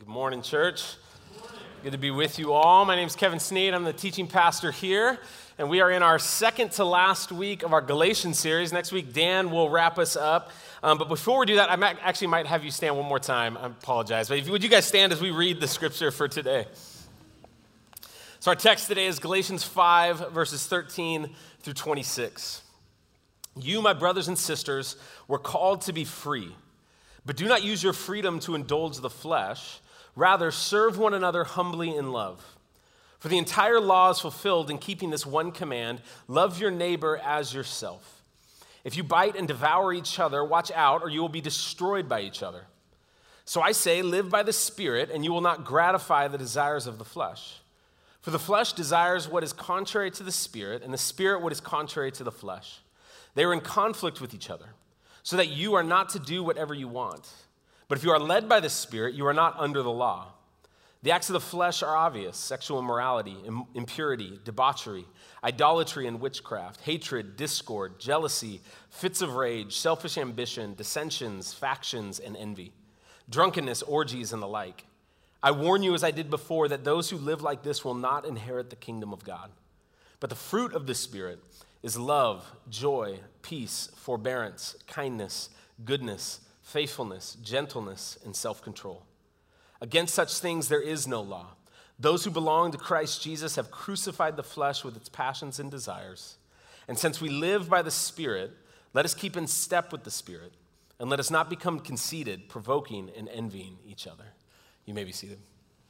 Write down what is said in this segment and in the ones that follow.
Good morning, church. Good to be with you all. My name is Kevin Sneed. I'm the teaching pastor here, and we are in our second to last week of our Galatians series. Next week, Dan will wrap us up. But before we do that, I might have you stand one more time. I apologize. But would you guys stand as we read the scripture for today? So our text today is Galatians 5, verses 13 through 26. You, my brothers and sisters, were called to be free, but do not use your freedom to indulge the flesh. Rather, serve one another humbly in love. For the entire law is fulfilled in keeping this one command: love your neighbor as yourself. If you bite and devour each other, watch out, or you will be destroyed by each other. So I say, live by the Spirit, and you will not gratify the desires of the flesh. For the flesh desires what is contrary to the Spirit, and the Spirit what is contrary to the flesh. They are in conflict with each other, so that you are not to do whatever you want. But if you are led by the Spirit, you are not under the law. The acts of the flesh are obvious: sexual immorality, impurity, debauchery, idolatry and witchcraft, hatred, discord, jealousy, fits of rage, selfish ambition, dissensions, factions, and envy, drunkenness, orgies, and the like. I warn you, as I did before, that those who live like this will not inherit the kingdom of God. But the fruit of the Spirit is love, joy, peace, forbearance, kindness, goodness, faithfulness, gentleness, and self-control. Against such things there is no law. Those who belong to Christ Jesus have crucified the flesh with its passions and desires. And since we live by the Spirit, let us keep in step with the Spirit, and let us not become conceited, provoking, and envying each other. You may be seated.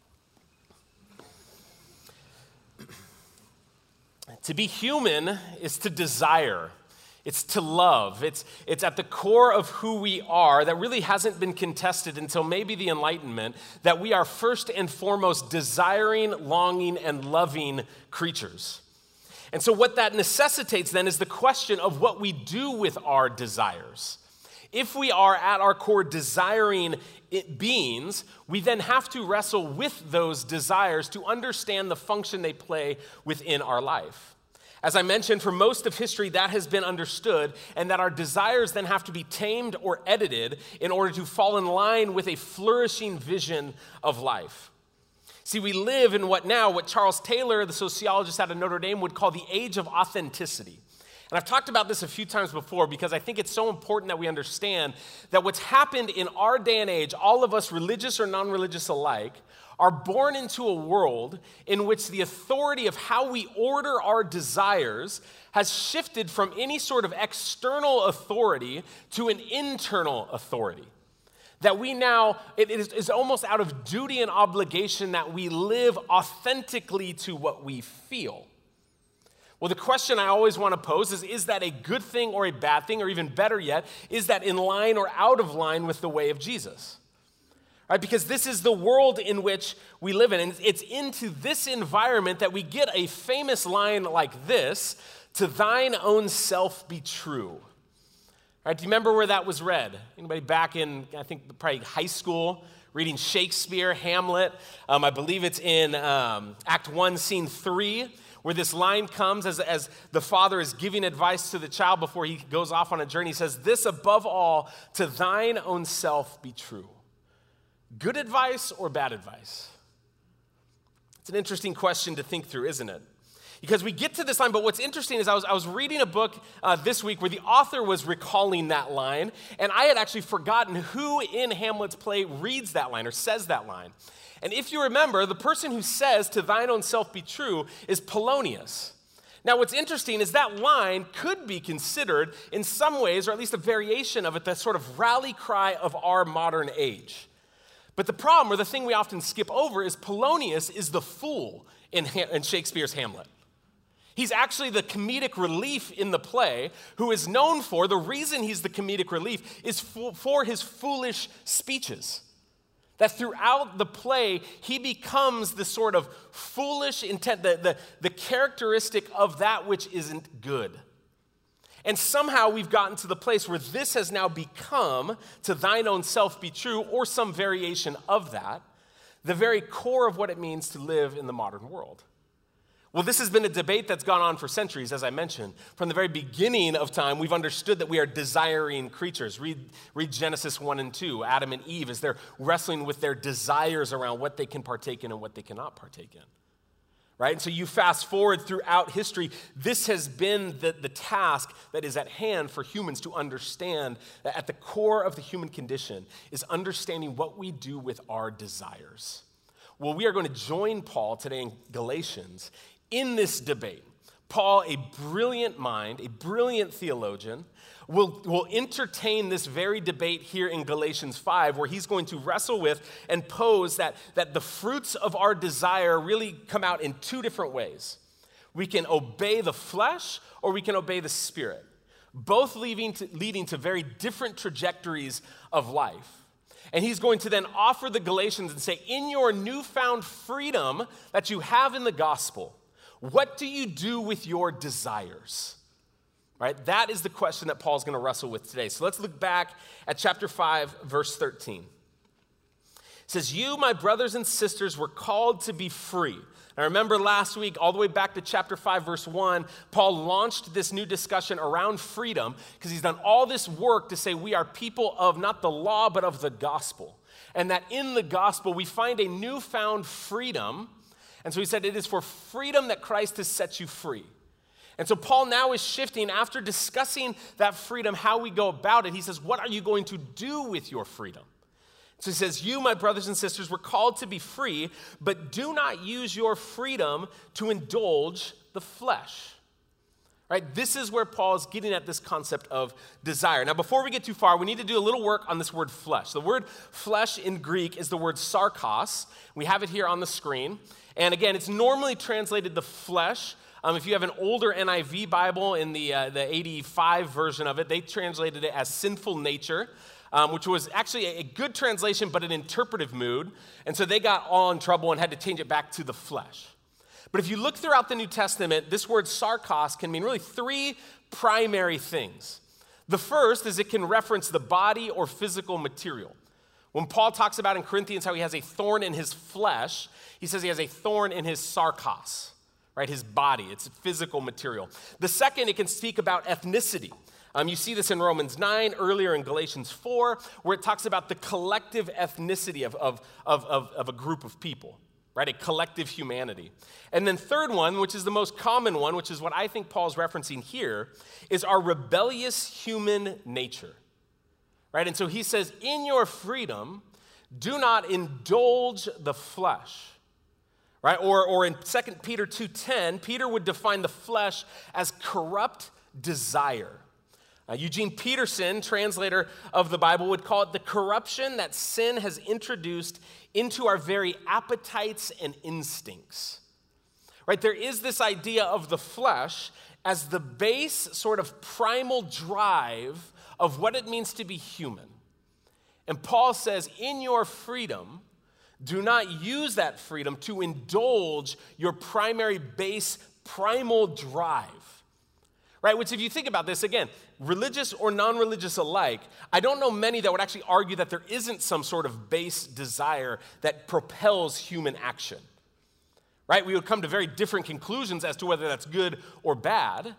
To be human is to desire. It's to love. It's at the core of who we are that really hasn't been contested until maybe the Enlightenment, that we are first and foremost desiring, longing, and loving creatures. And so what that necessitates then is the question of what we do with our desires. If we are at our core desiring beings, we then have to wrestle with those desires to understand the function they play within our life. As I mentioned, for most of history, that has been understood, and that our desires then have to be tamed or edited in order to fall in line with a flourishing vision of life. See, we live in what Charles Taylor, the sociologist out of Notre Dame, would call the age of authenticity. And I've talked about this a few times before because I think it's so important that we understand that what's happened in our day and age, all of us, religious or non-religious alike, are born into a world in which the authority of how we order our desires has shifted from any sort of external authority to an internal authority. That we now, it is almost out of duty and obligation that we live authentically to what we feel. Well, the question I always want to pose is that a good thing or a bad thing? Or even better yet, is that in line or out of line with the way of Jesus? Right? Because this is the world in which we live in. And it's into this environment that we get a famous line like this: "To thine own self be true." Right? Do you remember where that was read? Anybody back in, I think, probably high school, reading Shakespeare, Hamlet? I believe it's in Act 1, Scene 3, where this line comes as the father is giving advice to the child before he goes off on a journey. He says, "This above all, to thine own self be true." Good advice or bad advice? It's an interesting question to think through, isn't it? Because we get to this line, but what's interesting is I was reading a book this week where the author was recalling that line, and I had actually forgotten who in Hamlet's play reads that line or says that line. And if you remember, the person who says, "To thine own self be true," is Polonius. Now, what's interesting is that line could be considered in some ways, or at least a variation of it, the sort of rally cry of our modern age. But the problem, or the thing we often skip over, is Polonius is the fool in Shakespeare's Hamlet. He's actually the comedic relief in the play, who is known for, the reason he's the comedic relief is for his foolish speeches. That throughout the play, he becomes the sort of foolish intent, the characteristic of that which isn't good. And somehow we've gotten to the place where this has now become, "To thine own self be true," or some variation of that, the very core of what it means to live in the modern world. Well, this has been a debate that's gone on for centuries, as I mentioned. From the very beginning of time, we've understood that we are desiring creatures. Read Genesis 1 and 2, Adam and Eve, as they're wrestling with their desires around what they can partake in and what they cannot partake in. Right? And so you fast forward throughout history, this has been the task that is at hand for humans to understand that at the core of the human condition is understanding what we do with our desires. Well, we are going to join Paul today in Galatians in this debate. Paul, a brilliant mind, a brilliant theologian, will entertain this very debate here in Galatians 5, where he's going to wrestle with and pose that the fruits of our desire really come out in two different ways. We can obey the flesh or we can obey the spirit, both leading to very different trajectories of life. And he's going to then offer the Galatians and say, in your newfound freedom that you have in the gospel, what do you do with your desires? Right? That is the question that Paul's going to wrestle with today. So let's look back at chapter 5, verse 13. It says, you, my brothers and sisters, were called to be free. Now remember last week, all the way back to chapter 5, verse 1, Paul launched this new discussion around freedom because he's done all this work to say we are people of not the law, but of the gospel. And that in the gospel, we find a newfound freedom. And so he said, it is for freedom that Christ has set you free. And so Paul now is shifting after discussing that freedom, how we go about it. He says, what are you going to do with your freedom? So he says, you, my brothers and sisters, were called to be free, but do not use your freedom to indulge the flesh. Right? This is where Paul is getting at this concept of desire. Now, before we get too far, we need to do a little work on this word flesh. The word flesh in Greek is the word sarkos. We have it here on the screen. And again, it's normally translated the flesh. If you have an older NIV Bible in the 85 version of it, they translated it as sinful nature, which was actually a good translation, but an interpretive mood. And so they got all in trouble and had to change it back to the flesh. But if you look throughout the New Testament, this word sarkos can mean really three primary things. The first is it can reference the body or physical material. When Paul talks about in Corinthians how he has a thorn in his flesh, he says he has a thorn in his sarkos, right? His body, it's physical material. The second, it can speak about ethnicity. You see this in Romans 9, earlier in Galatians 4, where it talks about the collective ethnicity of a group of people, right? A collective humanity. And then third one, which is the most common one, which is what I think Paul's referencing here, is our rebellious human nature, right? And so he says, in your freedom, do not indulge the flesh, right? Or in 2 Peter 2:10, Peter would define the flesh as corrupt desire. Eugene Peterson, translator of the Bible, would call it the corruption that sin has introduced into our very appetites and instincts. Right? There is this idea of the flesh as the base sort of primal drive of what it means to be human. And Paul says, in your freedom, do not use that freedom to indulge your primary base primal drive. Right, which if you think about this, again, religious or non-religious alike, I don't know many that would actually argue that there isn't some sort of base desire that propels human action. Right, we would come to very different conclusions as to whether that's good or bad.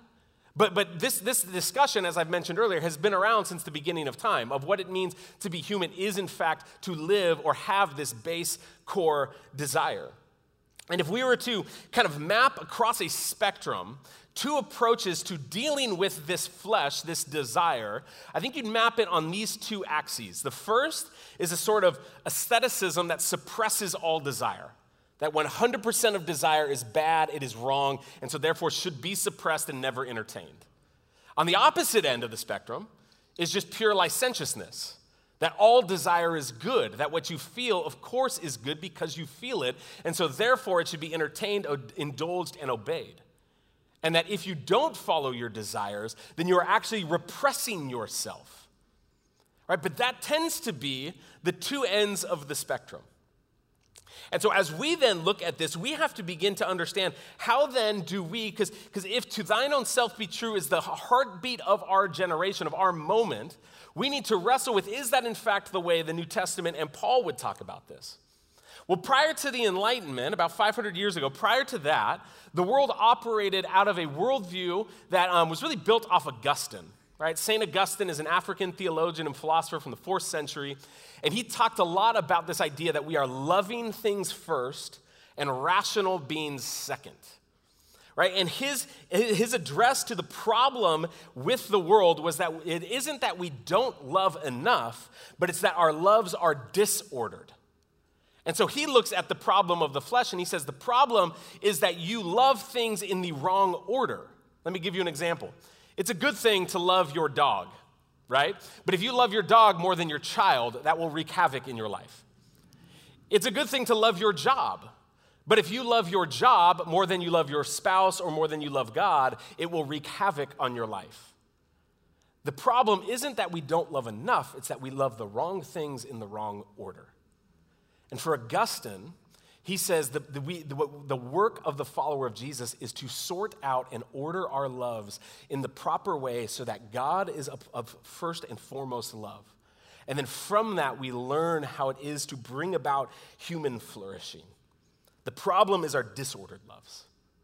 But this discussion, as I've mentioned earlier, has been around since the beginning of time, of what it means to be human is in fact to live or have this base core desire. And if we were to kind of map across a spectrum two approaches to dealing with this flesh, this desire, I think you'd map it on these two axes. The first is a sort of asceticism that suppresses all desire. That 100% of desire is bad, it is wrong, and so therefore should be suppressed and never entertained. On the opposite end of the spectrum is just pure licentiousness. That all desire is good, that what you feel, of course, is good because you feel it, and so therefore it should be entertained, indulged, and obeyed. And that if you don't follow your desires, then you are actually repressing yourself. Right? But that tends to be the two ends of the spectrum. And so as we then look at this, we have to begin to understand how then do we, because if to thine own self be true is the heartbeat of our generation, of our moment, we need to wrestle with, is that in fact the way the New Testament and Paul would talk about this? Well, prior to the Enlightenment, about 500 years ago, prior to that, the world operated out of a worldview that was really built off Augustine, right? St. Augustine is an African theologian and philosopher from the 4th century, and he talked a lot about this idea that we are loving things first and rational beings second, right? And his address to the problem with the world was that it isn't that we don't love enough, but it's that our loves are disordered. And so he looks at the problem of the flesh and he says the problem is that you love things in the wrong order. Let me give you an example. It's a good thing to love your dog, right? But if you love your dog more than your child, that will wreak havoc in your life. It's a good thing to love your job. But if you love your job more than you love your spouse or more than you love God, it will wreak havoc on your life. The problem isn't that we don't love enough, it's that we love the wrong things in the wrong order. And for Augustine, he says the work of the follower of Jesus is to sort out and order our loves in the proper way so that God is of first and foremost love. And then from that, we learn how it is to bring about human flourishing. The problem is our disordered loves,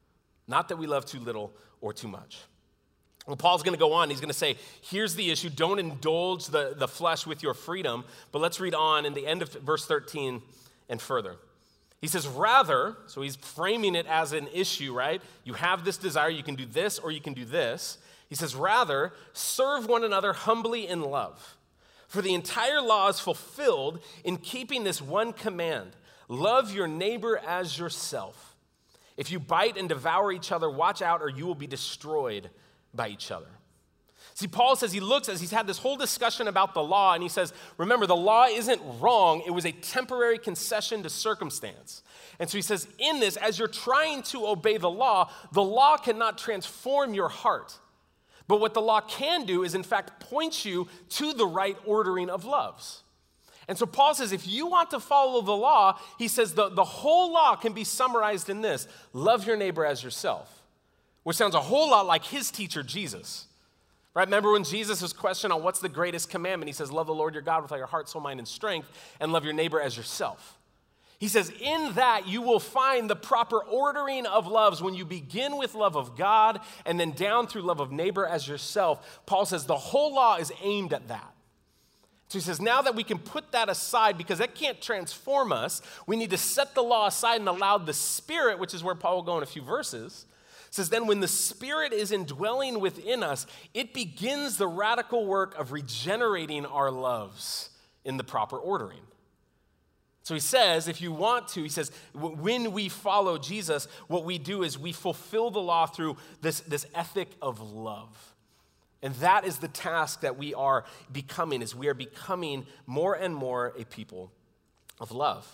not that we love too little or too much. Well, Paul's going to go on. He's going to say, here's the issue. Don't indulge the flesh with your freedom. But let's read on in the end of verse 13 and further. He says, rather, so he's framing it as an issue, right? You have this desire. You can do this or you can do this. He says, rather, serve one another humbly in love. For the entire law is fulfilled in keeping this one command. Love your neighbor as yourself. If you bite and devour each other, watch out or you will be destroyed by each other. See, Paul says he's had this whole discussion about the law, and he says, remember, the law isn't wrong. It was a temporary concession to circumstance. And so he says, in this, as you're trying to obey the law cannot transform your heart. But what the law can do is, in fact, point you to the right ordering of loves. And so Paul says, if you want to follow the law, he says the whole law can be summarized in this: love your neighbor as yourself. Which sounds a whole lot like his teacher, Jesus. Right? Remember when Jesus was questioned on what's the greatest commandment? He says, love the Lord your God with all your heart, soul, mind, and strength, and love your neighbor as yourself. He says, in that you will find the proper ordering of loves when you begin with love of God and then down through love of neighbor as yourself. Paul says the whole law is aimed at that. So he says, now that we can put that aside because that can't transform us, we need to set the law aside and allow the Spirit, which is where Paul will go in a few verses, says, then when the Spirit is indwelling within us, it begins the radical work of regenerating our loves in the proper ordering. So he says, if you want to, he says, when we follow Jesus, what we do is we fulfill the law through this ethic of love. And that is the task that we are becoming, is we are becoming more and more a people of love.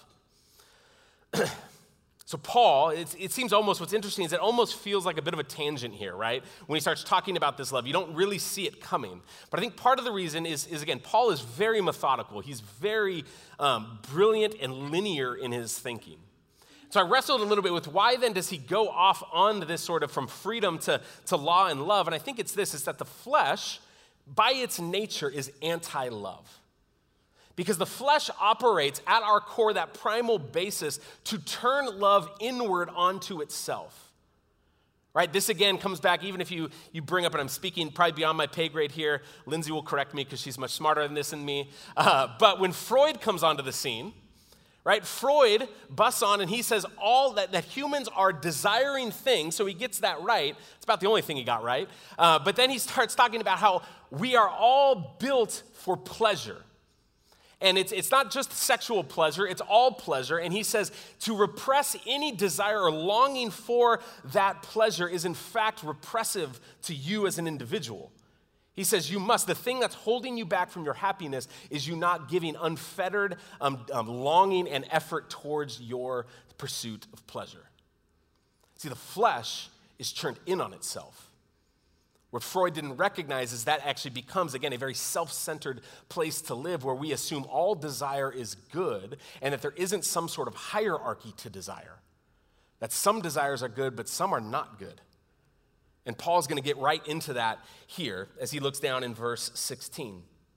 So Paul, it seems almost, what's interesting is it almost feels like a bit of a tangent here, right? When he starts talking about this love, you don't really see it coming. But I think part of the reason is again, Paul is very methodical. He's very brilliant and linear in his thinking. So I wrestled a little bit with why then does he go off on this sort of from freedom to law and love? And I think it's this, is that the flesh, by its nature, is anti-love. Because the flesh operates at our core, that primal basis, to turn love inward onto itself. Right? This again comes back, even if you bring up, and I'm speaking probably beyond my pay grade here, Lindsay will correct me because she's much smarter than this and me. But when Freud comes onto the scene, right, Freud busts on and he says all that humans are desiring things, so he gets that right. It's about the only thing he got right. But then he starts talking about how we are all built for pleasure. And it's not just sexual pleasure, it's all pleasure. And he says to repress any desire or longing for that pleasure is in fact repressive to you as an individual. He says you must, the thing that's holding you back from your happiness is you not giving unfettered longing and effort towards your pursuit of pleasure. See, the flesh is turned in on itself. What Freud didn't recognize is that actually becomes, again, a very self-centered place to live where we assume all desire is good and that there isn't some sort of hierarchy to desire. That some desires are good, but some are not good. And Paul's going to get right into that here as he looks down in verse 16.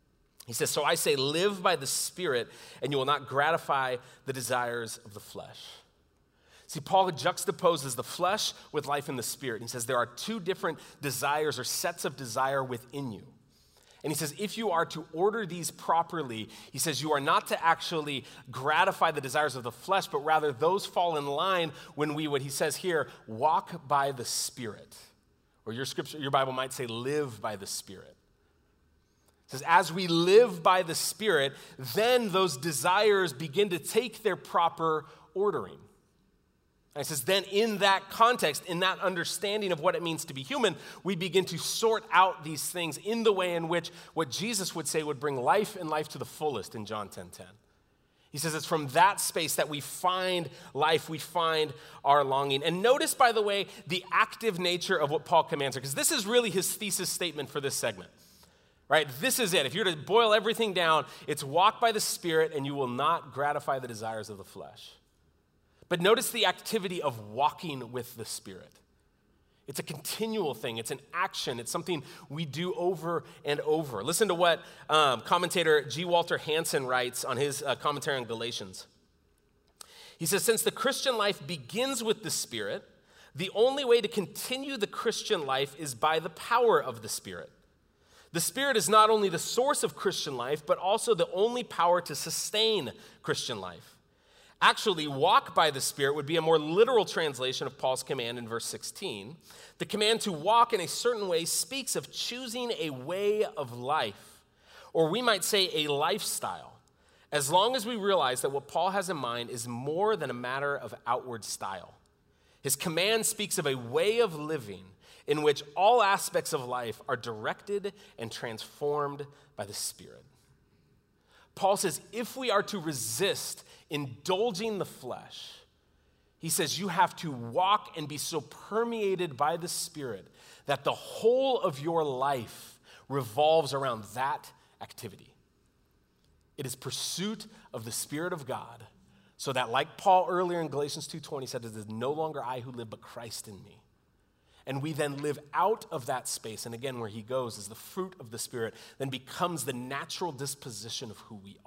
He says, so I say, live by the Spirit, and you will not gratify the desires of the flesh. See, Paul juxtaposes the flesh with life in the Spirit. He says there are two different desires or sets of desire within you. And he says, if you are to order these properly, he says you are not to actually gratify the desires of the flesh, but rather those fall in line when we, what he says here, walk by the Spirit. Or your scripture, your Bible might say, live by the Spirit. It says, as we live by the Spirit, then those desires begin to take their proper ordering. And it says, then in that context, in that understanding of what it means to be human, we begin to sort out these things in the way in which what Jesus would say would bring life and life to the fullest in John 10:10. He says it's from that space that we find life, we find our longing. And notice, by the way, the active nature of what Paul commands here, because this is really his thesis statement for this segment, right? This is it. If you're to boil everything down, it's walk by the Spirit and you will not gratify the desires of the flesh. But notice the activity of walking with the Spirit. It's a continual thing. It's an action. It's something we do over and over. Listen to what commentator G. Walter Hansen writes on his commentary on Galatians. He says, since the Christian life begins with the Spirit, the only way to continue the Christian life is by the power of the Spirit. The Spirit is not only the source of Christian life, but also the only power to sustain Christian life. Actually, walk by the Spirit would be a more literal translation of Paul's command in verse 16. The command to walk in a certain way speaks of choosing a way of life, or we might say a lifestyle, as long as we realize that what Paul has in mind is more than a matter of outward style. His command speaks of a way of living in which all aspects of life are directed and transformed by the Spirit. Paul says if we are to resist indulging the flesh, he says you have to walk and be so permeated by the Spirit that the whole of your life revolves around that activity. It is pursuit of the Spirit of God, so that like Paul earlier in Galatians 2:20 said, it is no longer I who live, but Christ in me. And we then live out of that space, and again, where he goes is the fruit of the Spirit, then becomes the natural disposition of who we are.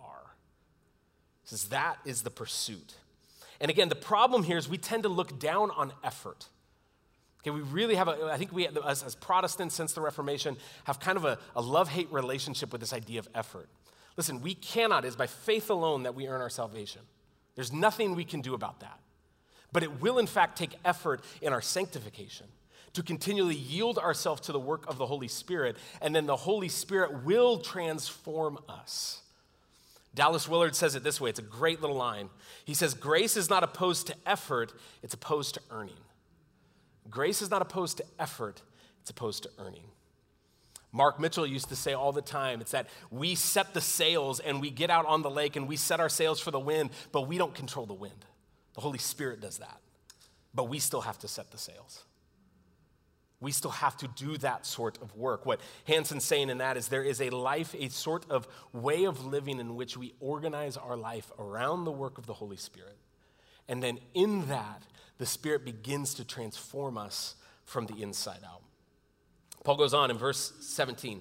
He says that is the pursuit. And again, the problem here is we tend to look down on effort. Okay, we really have I think we, as Protestants since the Reformation, have kind of a love-hate relationship with this idea of effort. Listen, we cannot, it is by faith alone that we earn our salvation. There's nothing we can do about that. But it will, in fact, take effort in our sanctification to continually yield ourselves to the work of the Holy Spirit, and then the Holy Spirit will transform us. Dallas Willard says it this way. It's a great little line. He says, grace is not opposed to effort, it's opposed to earning. Grace is not opposed to effort, it's opposed to earning. Mark Mitchell used to say all the time, it's that we set the sails and we get out on the lake and we set our sails for the wind, but we don't control the wind. The Holy Spirit does that. But we still have to set the sails. We still have to do that sort of work. What Hansen's saying in that is there is a life, a sort of way of living in which we organize our life around the work of the Holy Spirit. And then in that, the Spirit begins to transform us from the inside out. Paul goes on in verse 17.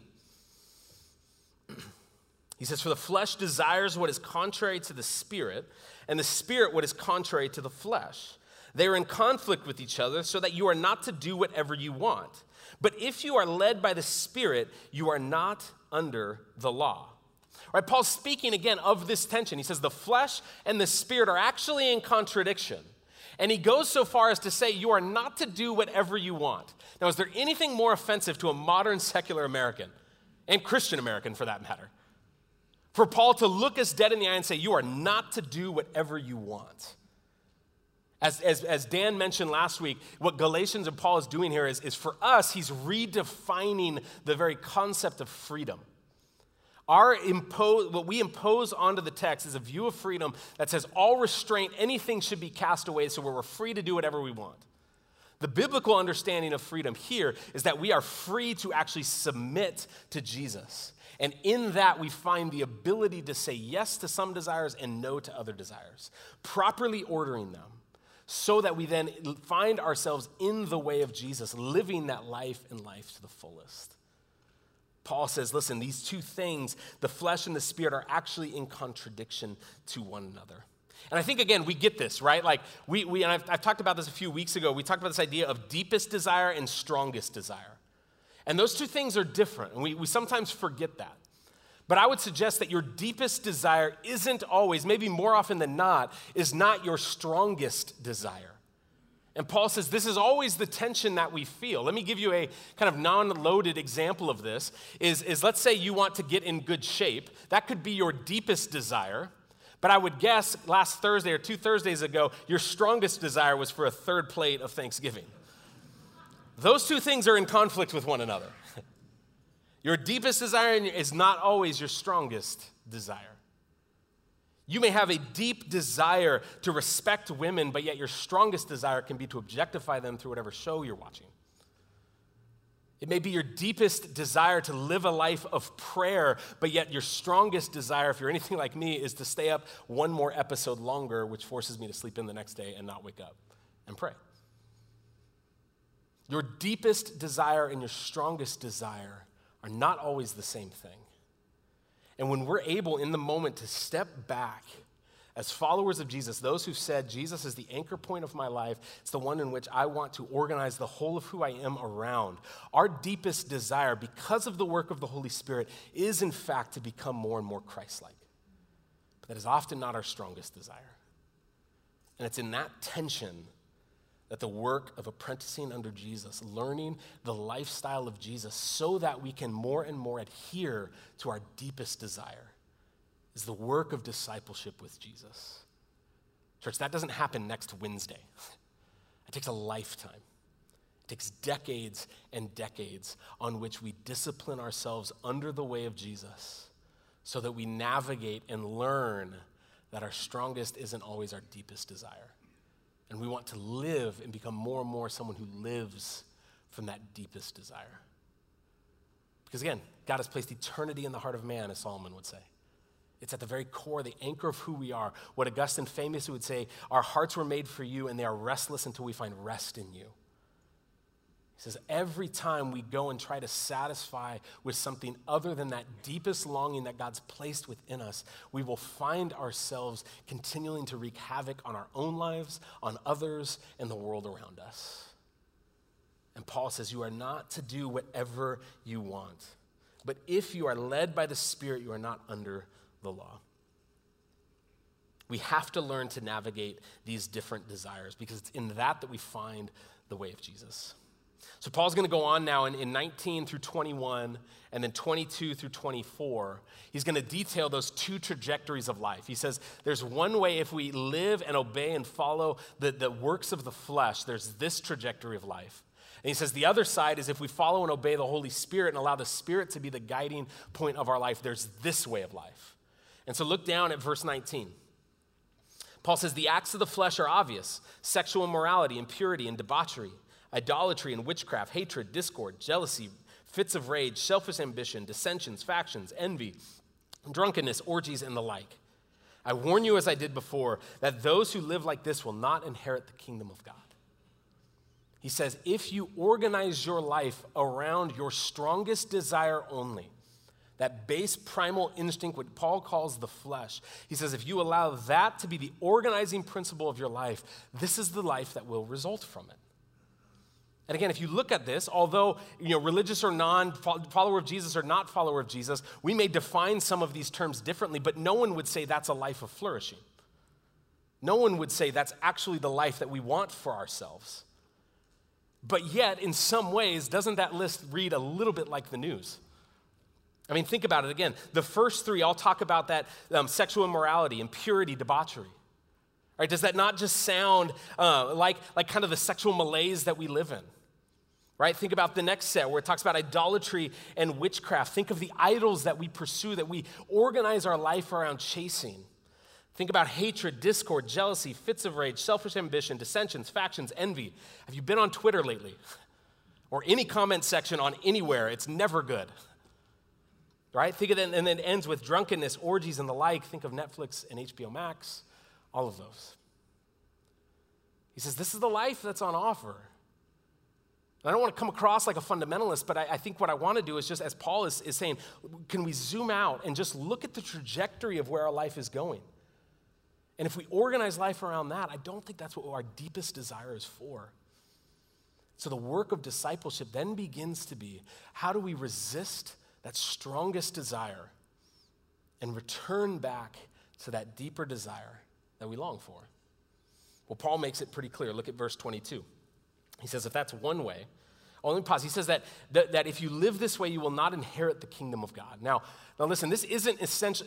He says, for the flesh desires what is contrary to the Spirit, and the Spirit what is contrary to the flesh. They are in conflict with each other so that you are not to do whatever you want. But if you are led by the Spirit, you are not under the law. Right? Paul's speaking again of this tension. He says the flesh and the Spirit are actually in contradiction. And he goes so far as to say you are not to do whatever you want. Now, is there anything more offensive to a modern secular American, and Christian American for that matter, for Paul to look us dead in the eye and say you are not to do whatever you want? As Dan mentioned last week, what Galatians and Paul is doing here is for us, he's redefining the very concept of freedom. What we impose onto the text is a view of freedom that says all restraint, anything should be cast away so we're free to do whatever we want. The biblical understanding of freedom here is that we are free to actually submit to Jesus. And in that, we find the ability to say yes to some desires and no to other desires, properly ordering them, so that we then find ourselves in the way of Jesus, living that life and life to the fullest. Paul says, listen, these two things, the flesh and the spirit, are actually in contradiction to one another. And I think, again, we get this, right? Like, and I've talked about this a few weeks ago. We talked about this idea of deepest desire and strongest desire. And those two things are different, and we sometimes forget that. But I would suggest that your deepest desire isn't always, maybe more often than not, is not your strongest desire. And Paul says this is always the tension that we feel. Let me give you a kind of non-loaded example of this, is let's say you want to get in good shape. That could be your deepest desire. But I would guess last Thursday or 2 Thursdays ago, your strongest desire was for a third plate of Thanksgiving. Those two things are in conflict with one another. Your deepest desire is not always your strongest desire. You may have a deep desire to respect women, but yet your strongest desire can be to objectify them through whatever show you're watching. It may be your deepest desire to live a life of prayer, but yet your strongest desire, if you're anything like me, is to stay up one more episode longer, which forces me to sleep in the next day and not wake up and pray. Your deepest desire and your strongest desire are not always the same thing. And when we're able in the moment to step back as followers of Jesus, those who've said, Jesus is the anchor point of my life, it's the one in which I want to organize the whole of who I am around, our deepest desire, because of the work of the Holy Spirit, is in fact to become more and more Christ-like. But that is often not our strongest desire. And it's in that tension that the work of apprenticing under Jesus, learning the lifestyle of Jesus so that we can more and more adhere to our deepest desire, is the work of discipleship with Jesus. Church, that doesn't happen next Wednesday. It takes a lifetime. It takes decades and decades on which we discipline ourselves under the way of Jesus so that we navigate and learn that our strongest isn't always our deepest desire. And we want to live and become more and more someone who lives from that deepest desire. Because again, God has placed eternity in the heart of man, as Solomon would say. It's at the very core, the anchor of who we are. What Augustine famously would say, our hearts were made for you and they are restless until we find rest in you. He says every time we go and try to satisfy with something other than that deepest longing that God's placed within us, we will find ourselves continuing to wreak havoc on our own lives, on others, and the world around us. And Paul says you are not to do whatever you want. But if you are led by the Spirit, you are not under the law. We have to learn to navigate these different desires because it's in that we find the way of Jesus. So Paul's going to go on now in 19 through 21 and then 22 through 24. He's going to detail those two trajectories of life. He says there's one way if we live and obey and follow the works of the flesh, there's this trajectory of life. And he says the other side is if we follow and obey the Holy Spirit and allow the Spirit to be the guiding point of our life, there's this way of life. And so look down at verse 19. Paul says the acts of the flesh are obvious: sexual immorality, impurity, and debauchery, idolatry and witchcraft, hatred, discord, jealousy, fits of rage, selfish ambition, dissensions, factions, envy, drunkenness, orgies, and the like. I warn you, as I did before, that those who live like this will not inherit the kingdom of God. He says, if you organize your life around your strongest desire only, that base primal instinct, what Paul calls the flesh, he says, if you allow that to be the organizing principle of your life, this is the life that will result from it. And again, if you look at this, although religious or follower of Jesus or not follower of Jesus, we may define some of these terms differently, but no one would say that's a life of flourishing. No one would say that's actually the life that we want for ourselves. But yet, in some ways, doesn't that list read a little bit like the news? I mean, think about it again. The first three, I'll talk about that sexual immorality, impurity, debauchery. Right? Does that not just sound like kind of the sexual malaise that we live in? Right? Think about the next set where it talks about idolatry and witchcraft. Think of the idols that we pursue, that we organize our life around chasing. Think about hatred, discord, jealousy, fits of rage, selfish ambition, dissensions, factions, envy. Have you been on Twitter lately? Or any comment section on anywhere? It's never good. Right? Think of that, and then it ends with drunkenness, orgies, and the like. Think of Netflix and HBO Max, all of those. He says, this is the life that's on offer. And I don't want to come across like a fundamentalist, but I think what I want to do is just, as Paul is saying, can we zoom out and just look at the trajectory of where our life is going? And if we organize life around that, I don't think that's what our deepest desire is for. So the work of discipleship then begins to be, how do we resist that strongest desire and return back to that deeper desire that we long for? Well, Paul makes it pretty clear. Look at verse 22. He says, if that's one way, let me pause. He says that if you live this way, you will not inherit the kingdom of God. Now listen, this isn't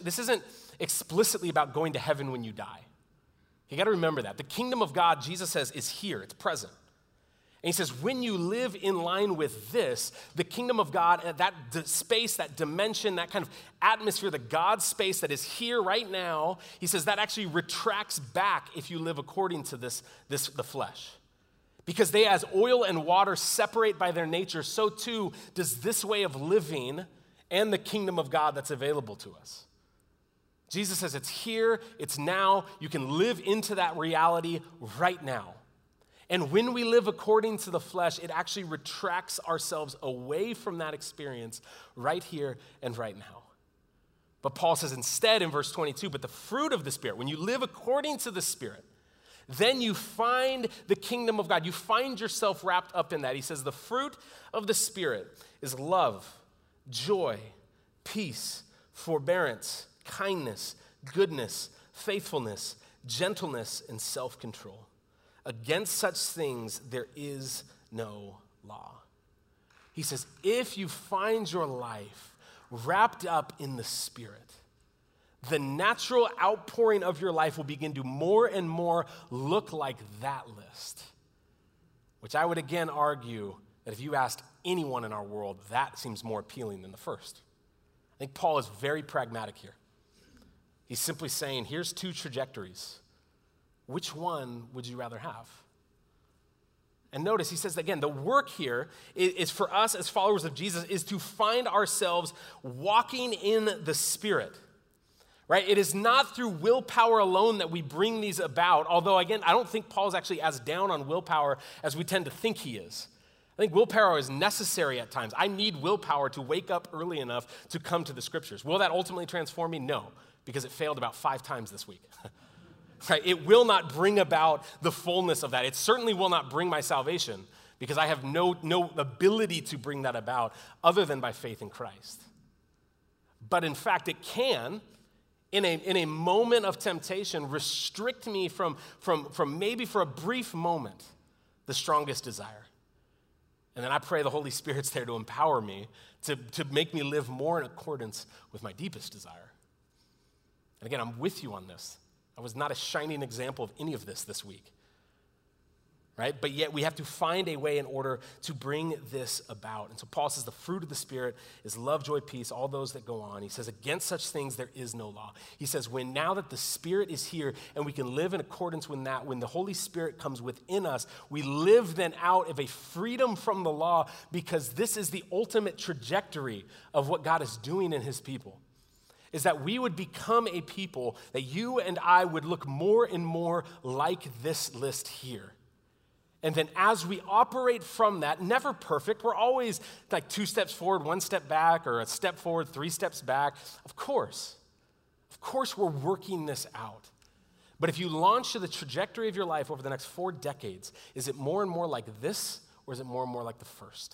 explicitly about going to heaven when you die. You got to remember that. The kingdom of God, Jesus says, is here. It's present. And he says, when you live in line with this, the kingdom of God, that space, that dimension, that kind of atmosphere, the God space that is here right now, he says that actually retracts back if you live according to the flesh. Because they, as oil and water, separate by their nature, so too does this way of living and the kingdom of God that's available to us. Jesus says it's here, it's now. You can live into that reality right now. And when we live according to the flesh, it actually retracts ourselves away from that experience right here and right now. But Paul says instead in verse 22, but the fruit of the Spirit, when you live according to the Spirit, then you find the kingdom of God. You find yourself wrapped up in that. He says the fruit of the Spirit is love, joy, peace, forbearance, kindness, goodness, faithfulness, gentleness, and self-control. Against such things there is no law. He says, if you find your life wrapped up in the Spirit, the natural outpouring of your life will begin to more and more look like that list. Which I would again argue that if you asked anyone in our world, that seems more appealing than the first. I think Paul is very pragmatic here. He's simply saying, here's two trajectories. Which one would you rather have? And notice, he says again, the work here is for us as followers of Jesus is to find ourselves walking in the Spirit. Right? It is not through willpower alone that we bring these about, although, again, I don't think Paul's actually as down on willpower as we tend to think he is. I think willpower is necessary at times. I need willpower to wake up early enough to come to the Scriptures. Will that ultimately transform me? No, because it failed about 5 times this week. Right? It will not bring about the fullness of that. It certainly will not bring my salvation because I have no ability to bring that about other than by faith in Christ. But in fact, it can, in a moment of temptation, restrict me from maybe for a brief moment, the strongest desire. And then I pray the Holy Spirit's there to empower me, to make me live more in accordance with my deepest desire. And again, I'm with you on this. I was not a shining example of any of this week. Right? But yet we have to find a way in order to bring this about. And so Paul says the fruit of the Spirit is love, joy, peace, all those that go on. He says against such things there is no law. He says now that the Spirit is here and we can live in accordance with that, when the Holy Spirit comes within us, we live then out of a freedom from the law because this is the ultimate trajectory of what God is doing in his people. Is that we would become a people that you and I would look more and more like this list here. And then as we operate from that, never perfect, we're always like 2 steps forward, 1 step back, or a step forward, 3 steps back. Of course we're working this out. But if you launch to the trajectory of your life over the next 4 decades, is it more and more like this, or is it more and more like the first?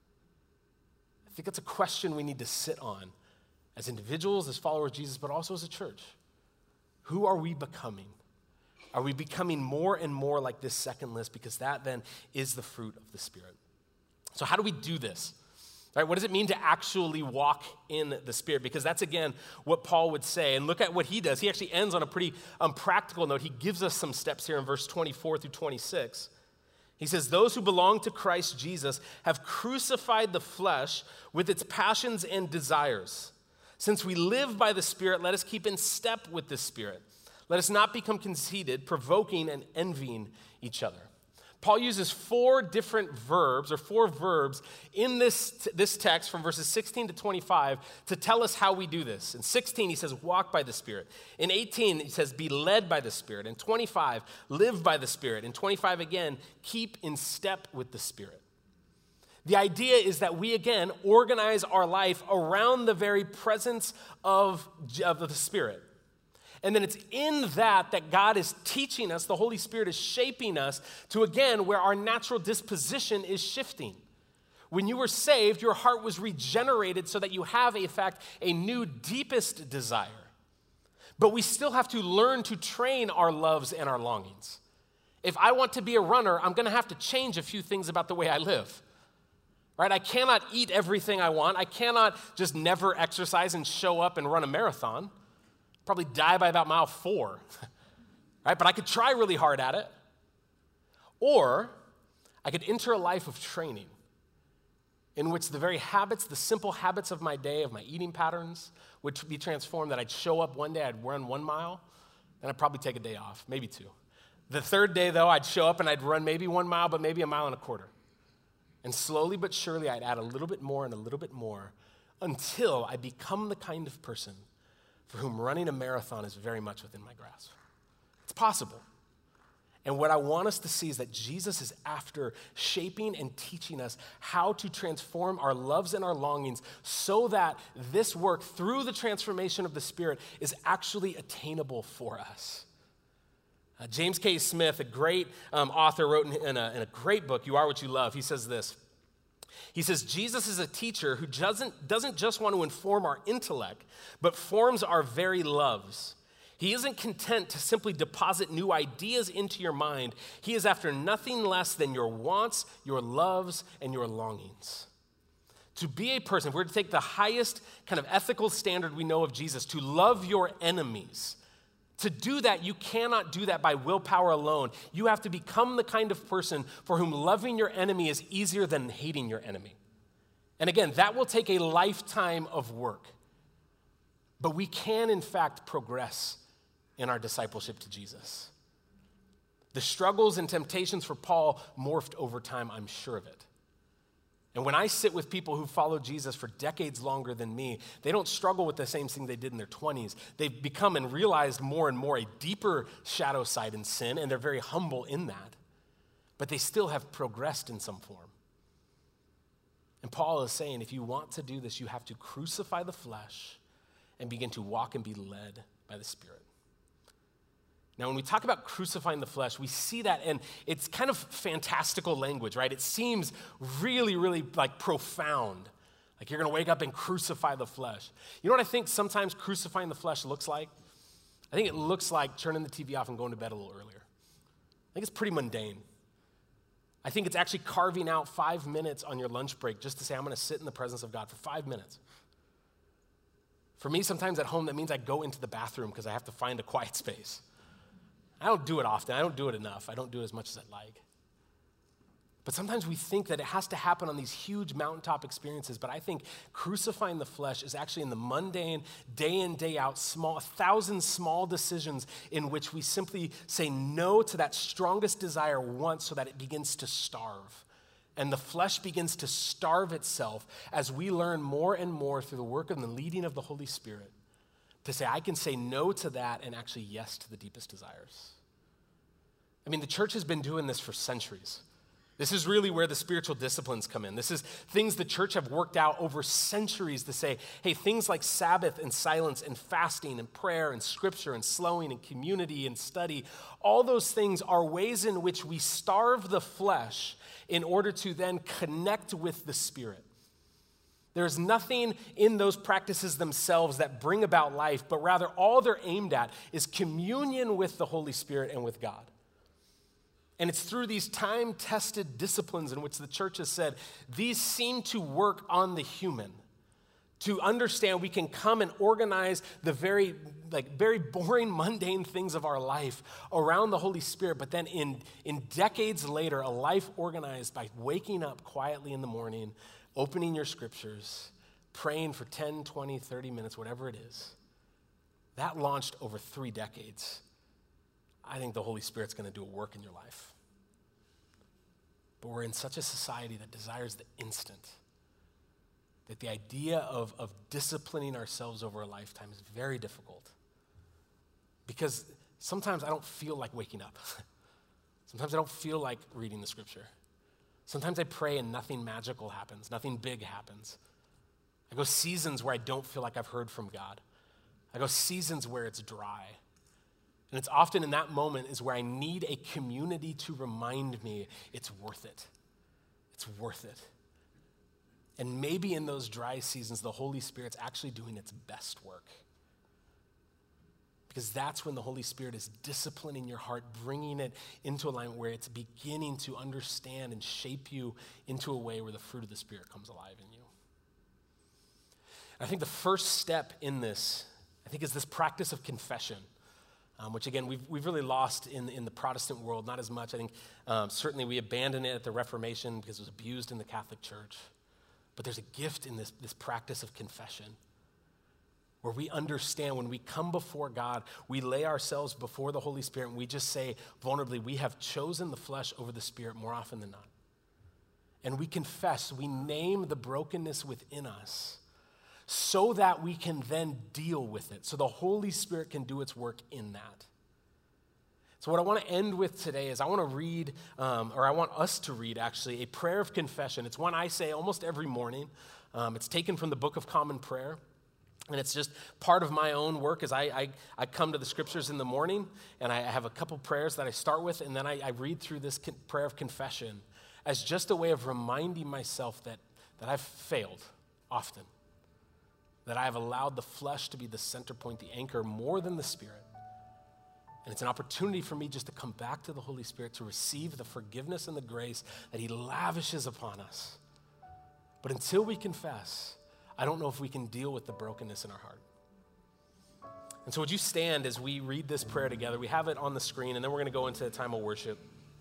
I think that's a question we need to sit on as individuals, as followers of Jesus, but also as a church. Who are we becoming? Are we becoming more and more like this second list? Because that then is the fruit of the Spirit. So how do we do this? Right? What does it mean to actually walk in the Spirit? Because that's, again, what Paul would say. And look at what he does. He actually ends on a pretty practical note. He gives us some steps here in verse 24 through 26. He says, those who belong to Christ Jesus have crucified the flesh with its passions and desires. Since we live by the Spirit, let us keep in step with the Spirit. Let us not become conceited, provoking and envying each other. Paul uses 4 different verbs, or 4 verbs in this text from verses 16 to 25 to tell us how we do this. In 16, he says, walk by the Spirit. In 18, he says, be led by the Spirit. In 25, live by the Spirit. In 25 again, keep in step with the Spirit. The idea is that we, again, organize our life around the very presence of the Spirit. And then it's in that God is teaching us, the Holy Spirit is shaping us to, again, where our natural disposition is shifting. When you were saved, your heart was regenerated so that you have, in fact, a new deepest desire. But we still have to learn to train our loves and our longings. If I want to be a runner, I'm going to have to change a few things about the way I live. Right? I cannot eat everything I want. I cannot just never exercise and show up and run a marathon. Probably die by about mile 4. Right? But I could try really hard at it. Or I could enter a life of training in which the very habits, the simple habits of my day, of my eating patterns, would be transformed, that I'd show up one day, I'd run 1 mile, then I'd probably take a day off, maybe 2. The third day, though, I'd show up and I'd run maybe 1 mile, but maybe 1.25 miles. And slowly but surely, I'd add a little bit more and a little bit more until I become the kind of person for whom running a marathon is very much within my grasp. It's possible. And what I want us to see is that Jesus is after shaping and teaching us how to transform our loves and our longings so that this work through the transformation of the Spirit is actually attainable for us. James K. Smith, a great author, wrote in a great book, You Are What You Love. He says this. He says, Jesus is a teacher who doesn't just want to inform our intellect, but forms our very loves. He isn't content to simply deposit new ideas into your mind. He is after nothing less than your wants, your loves, and your longings. To be a person, if we're to take the highest kind of ethical standard we know of Jesus, to love your enemies. To do that, you cannot do that by willpower alone. You have to become the kind of person for whom loving your enemy is easier than hating your enemy. And again, that will take a lifetime of work. But we can, in fact, progress in our discipleship to Jesus. The struggles and temptations for Paul morphed over time, I'm sure of it. And when I sit with people who followed Jesus for decades longer than me, they don't struggle with the same thing they did in their 20s. They've become and realized more and more a deeper shadow side in sin, and they're very humble in that. But they still have progressed in some form. And Paul is saying, if you want to do this, you have to crucify the flesh and begin to walk and be led by the Spirit. Now, when we talk about crucifying the flesh, we see that, and it's kind of fantastical language, right? It seems really, really like profound. Like you're going to wake up and crucify the flesh. You know what I think sometimes crucifying the flesh looks like? I think it looks like turning the TV off and going to bed a little earlier. I think it's pretty mundane. I think it's actually carving out 5 minutes on your lunch break just to say, I'm going to sit in the presence of God for 5 minutes. For me, sometimes at home, that means I go into the bathroom because I have to find a quiet space. I don't do it often. I don't do it enough. I don't do it as much as I'd like. But sometimes we think that it has to happen on these huge mountaintop experiences, but I think crucifying the flesh is actually in the mundane, day in, day out, 1,000 small decisions in which we simply say no to that strongest desire once so that it begins to starve. And the flesh begins to starve itself as we learn more and more through the work and the leading of the Holy Spirit to say, I can say no to that and actually yes to the deepest desires. I mean, the church has been doing this for centuries. This is really where the spiritual disciplines come in. This is things the church have worked out over centuries to say, hey, things like Sabbath and silence and fasting and prayer and scripture and slowing and community and study, all those things are ways in which we starve the flesh in order to then connect with the Spirit. There's nothing in those practices themselves that bring about life, but rather all they're aimed at is communion with the Holy Spirit and with God. And it's through these time-tested disciplines in which the church has said, these seem to work on the human. To understand we can come and organize the very boring, mundane things of our life around the Holy Spirit, but then in decades later, a life organized by waking up quietly in the morning, opening your scriptures, praying for 10, 20, 30 minutes, whatever it is. That launched over 3 decades. I think the Holy Spirit's going to do a work in your life. But we're in such a society that desires the instant, that the idea of disciplining ourselves over a lifetime is very difficult. Because sometimes I don't feel like waking up. Sometimes I don't feel like reading the scripture. Sometimes I pray and nothing magical happens, nothing big happens. I go seasons where I don't feel like I've heard from God. I go seasons where it's dry. And it's often in that moment is where I need a community to remind me it's worth it. It's worth it. And maybe in those dry seasons, the Holy Spirit's actually doing its best work. Because that's when the Holy Spirit is disciplining your heart, bringing it into alignment where it's beginning to understand and shape you into a way where the fruit of the Spirit comes alive in you. I think the first step in this, is this practice of confession, which again, we've really lost in the Protestant world, not as much. I think certainly we abandoned it at the Reformation because it was abused in the Catholic Church. But there's a gift in this practice of confession where we understand when we come before God, we lay ourselves before the Holy Spirit and we just say vulnerably, we have chosen the flesh over the Spirit more often than not. And we confess, we name the brokenness within us so that we can then deal with it, so the Holy Spirit can do its work in that. So what I want to end with today is I want to read, or I want us to read actually, a prayer of confession. It's one I say almost every morning. It's taken from the Book of Common Prayer. And it's just part of my own work as I come to the scriptures in the morning, and I have a couple prayers that I start with, and then I read through this prayer of confession as just a way of reminding myself that I've failed often, that I have allowed the flesh to be the center point, the anchor, more than the Spirit. And it's an opportunity for me just to come back to the Holy Spirit to receive the forgiveness and the grace that He lavishes upon us. But until we confess, I don't know if we can deal with the brokenness in our heart. And so would you stand as we read this prayer together? We have it on the screen, and then we're going to go into a time of worship.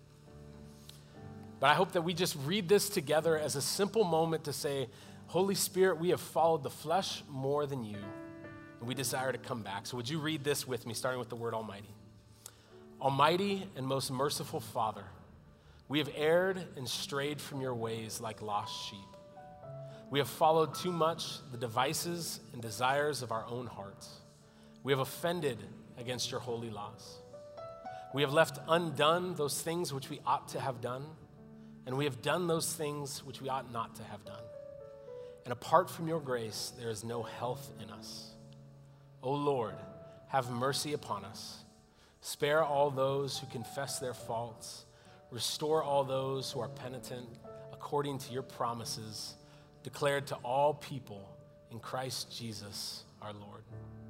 But I hope that we just read this together as a simple moment to say, Holy Spirit, we have followed the flesh more than you, and we desire to come back. So would you read this with me, starting with the word Almighty? Almighty and most merciful Father, we have erred and strayed from your ways like lost sheep. We have followed too much the devices and desires of our own hearts. We have offended against your holy laws. We have left undone those things which we ought to have done, and we have done those things which we ought not to have done. And apart from your grace, there is no health in us. O Lord, have mercy upon us. Spare all those who confess their faults. Restore all those who are penitent according to your promises declared to all people in Christ Jesus our Lord.